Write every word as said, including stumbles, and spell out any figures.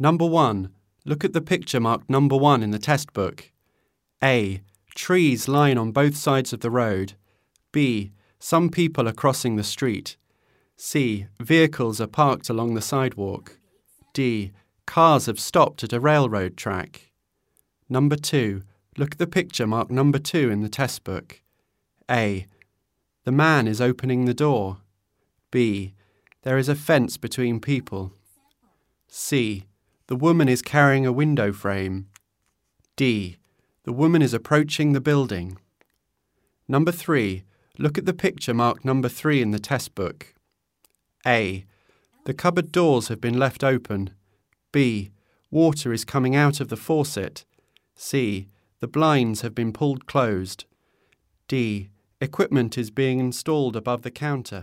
Number one. Look at the picture marked number one in the test book. A. Trees line on both sides of the road. B. Some people are crossing the street. C. Vehicles are parked along the sidewalk. D. Cars have stopped at a railroad track. Number two. Look at the picture marked number two in the test book. A. The man is opening the door. B. There is a fence between people. C. The woman is carrying a window frame. D. The woman is approaching the building. Number three. Look at the picture marked number three in the test book. A. The cupboard doors have been left open. B. Water is coming out of the faucet. C. The blinds have been pulled closed. D. Equipment is being installed above the counter.